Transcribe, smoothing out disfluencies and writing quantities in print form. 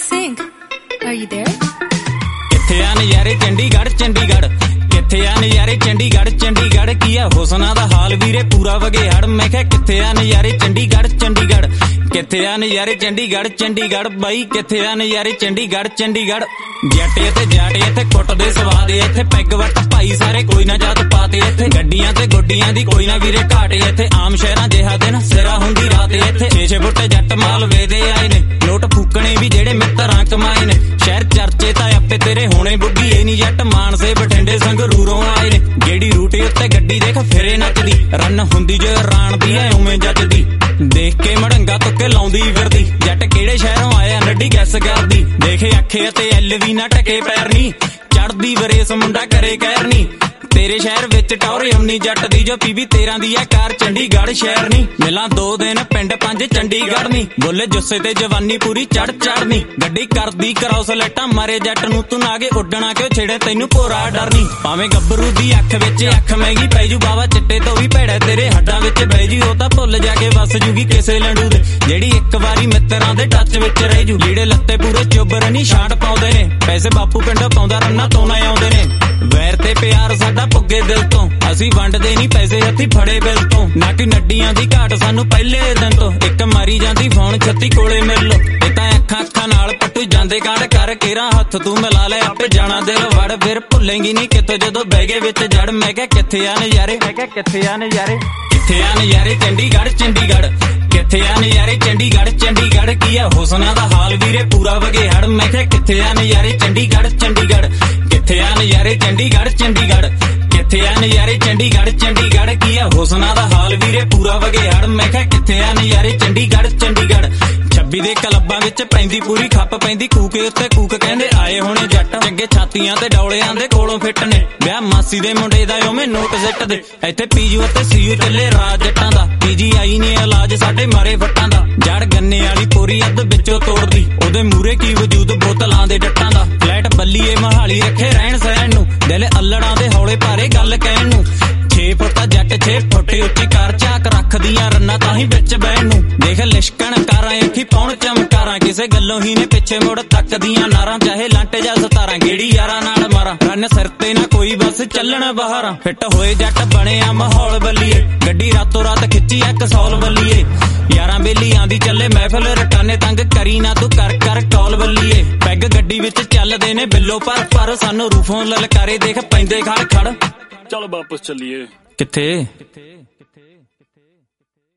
Singh, are you there? किथे आ नज़ारे चंडीगढ़ चंडीगढ़, किथे आ नज़ारे चंडीगढ़ चंडीगढ़, की है हुसना दा हाल वीरे पूरा वगे हड़। मैं कहा किथे आ नज़ारे चंडीगढ़ चंडीगढ़, किथे आ नज़ारे चंडीगढ़ चंडीगढ़, बाई किथे आ नज़ारे चंडीगढ़ चंडीगढ़। जटे ते जाटे इत्थे कुटदे स्वाद, इत्थे पैग वट भाई सारे कोई ना जात पाते, इत्थे गड्डियां ते गुड्डियां दी कोई ना वीरे घाटे, इत्थे आम शहरां जिहा दिन सिरा हुंदी रात, इत्थे 6-6 फुट जट माल वेदे आए ने, नोट फूकने भी जेड़े मित्तरां कमाए ने। शहर चर्चे तां आपे तेरे होने बुग्गी, ए नी जट मानसे बठिंडे संगरूरों आए ने। जेड़ी रूटे उत्ते गड्डी देख फिरे नचदी, रन हुंदी जो राण दी ऐ उवें जचदी, देख के मड़ंगा तुक्के लाउंदी फिरदी। जट किहड़े शहरों आया नड्डी गैस करदी, देखे अखे ते एल वी ना टके पैर नी, चढ़दी वरेस मुंडा करे कहर नी। तेरे शहर विच टौरे उन्नी जट दी, जो पीवी 13 दी है कार चंडीगढ़ शहर नी। मिलां 2 दिन पिंड 5 चंडीगढ़ नी, बोले जुस्से ते जवानी पूरी चढ़ चढ़नी। गड्डी करदी क्रॉस लाइटां मारे जट नूं, तू नागे उड्डना क्यों छेड़े तैनूं भोरा डर नी। भावें गब्बरू दी अख विच अख महंगी पै जू, बावा चिट्टे तो भी भैड़ा तेरे हड्डां विच बह जू। ओ तां भुੱਲ जाके वस जूगी किसे लंडू दे, जेड़ी एक वारी मित्तरां दे टच विच रह जू। लीड़े लत्ते पूरे चुब्बर नी छांट पाउंदे ने, पैसे बापू पिंडों पाउंदा रन्ना तो ना आउंदे ने। वैर ते प्यार साडा पुगे दिल तो, असी वंडदे नी पैसे हत्थी फड़े बिल तो। ना कि नड्डियां दी घाट सानू पहले दिन तो, एक मारी जांदी फोन 36 कोले मिल लो। ए तां अखां अखां नाल पट्टू जांदे कांड कर, केरा हत्थ तू मिला ले आपे जाना दिल वड़। फिर भुल्लेंगी नी कितों जदों बह गए विच जड़। मैं कहा किथे आ नज़ारे, मैं कहा किथे आ नज़ारे, किथे आ नज़ारे चंडीगढ़ चंडीगढ़, किथे आ नज़ारे चंडीगढ़ चंडीगढ़, की है हुसना दा हाल वीरे पूरा वगे हड़। मैं कहा किथे आ नज़ारे चंडीगढ़ चंडीगढ़, किथे आ नज़ारे चंडीगढ़ चंडीगढ़, किथे आ नज़ारे चंडीगढ़ चंडीगढ़, की है हुसना दा हाल वीरे पूरा वगे हड़। मैं कहा किथे आ नज़ारे चंडीगढ़ चंडीगढ़। 26 दे क्लबां विच पैंदी पूरी खप पैंदी, कूके उत्ते कूक कहंदे आए होणे जट। चंगे छातियां ते डौलियां दे कोलों फिट ने, ब्याह मासी दे मुंडे दा ओवें नोट सिੱਟ दे। ਇੱਥੇ ਪੀਜੂ ਅਤੇ ਸੀਯੂ ਚੱਲੇ ਰਾਜ ਜੱਟਾਂ ਦਾ, PGI ਨੇ ਇਲਾਜ ਸਾਡੇ ਮਾਰੇ ਫੱਟਾਂ ਦਾ। ਜੜ ਗੰਨੇ ਵਾਲੀ ਪੂਰੀ ਅੱਧ ਵਿੱਚੋਂ ਤੋੜਦੀ, ਉਹਦੇ ਮੂਰੇ ਕੀ ਵਜੂਦ ਬੋਤਲਾਂ ਦੇ ਡੱਟਾਂ ਦਾ। ਫਲੈਟ ਬੱਲੀਏ ਮਹਾਲੀ ਰੱਖੇ ਰਹਿਣ ਸਹਿਣ ਨੂੰ, ਦਿਲ ਅੱਲੜਾਂ ਦੇ ਹੌਲੇ ਭਾਰੇ ਗੱਲ ਕਹਿਣ ਨੂੰ। 6 ਫੁੱਟ ਜੱਟ 6 ਫੁੱਟ ਉੱਚੀ ਕਾਰ ਝਾਕ ਰੱਖਦੀਆਂ ਰੰਨਾ ਤਾਂ ਹੀ ਵਿੱਚ ਬਹਿਣ ਨੂੰ। ਦੇਖ ਲਿਸ਼ਕਣ ਕਾਰਾਂ ਅੱਖੀ ਪਾਉਣ ਚਮਕਾਰਾਂ, ਕਿਸੇ ਗੱਲੋਂ ਹੀ ਨੇ ਪਿੱਛੇ ਮੁੜ ਤੱਕਦੀਆਂ ਨਾਰਾਂ। ਚਾਹੇ ਲਾਂਟੇ ਜਾਂ 17 ਗੇੜੀ ਯਾਰਾਂ ਨਾਲ ਮਾਰਾਂ, ਰੰਨ ਸਿਰ ਤੇ ਨਾ ਕੋਈ ਬਸ ਚੱਲਣ ਬਾਹਰਾਂ। ਫਿੱਟ ਹੋਏ ਜੱਟ ਬਣਿਆ ਮਾਹੌਲ ਬੱਲੀਏ, ਗੱਡੀ ਰਾਤੋਂ ਰਾਤ ਖਿੱਚੀ 100 ਬੱਲੀਏ। ਯਾਰਾਂ ਬੇਲੀਆਂ ਦੀ ਚੱਲੇ ਮਹਿਫਲ, ਰਟਾਨੇ ਤੰਗ ਕਰੀ ਨਾ ਤੂੰ ਕਰ ਕਰ ਕੌਲ ਬੱਲੀਏ। ਪੈਗ ਗੱਡੀ ਵਿੱਚ ਚੱਲਦੇ ਨੇ ਬਿੱਲੋ ਪਰ ਪਰ, ਸਾਨੂੰ ਰੂਫੋਂ ਲਲਕਾਰੇ ਦੇਖ ਪੈਂਦੇ ਖੜ ਖੜ। चलो वापस चलिए। किथे